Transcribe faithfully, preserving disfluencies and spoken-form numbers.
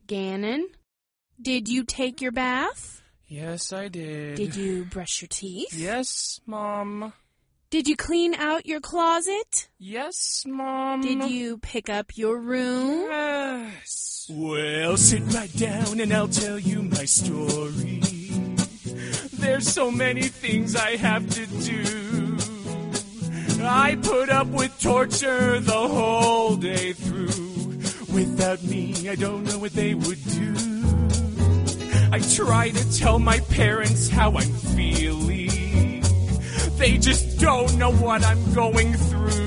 Gannon, did you take your bath? Yes, I did. Did you brush your teeth? Yes, Mom. Did you clean out your closet? Yes, Mom. Did you pick up your room? Yes. Well, sit right down and I'll tell you my story. There's so many things I have to do. I put up with torture the whole day through. Without me, I don't know what they would do. I try to tell my parents how I'm feeling. They just don't know what I'm going through.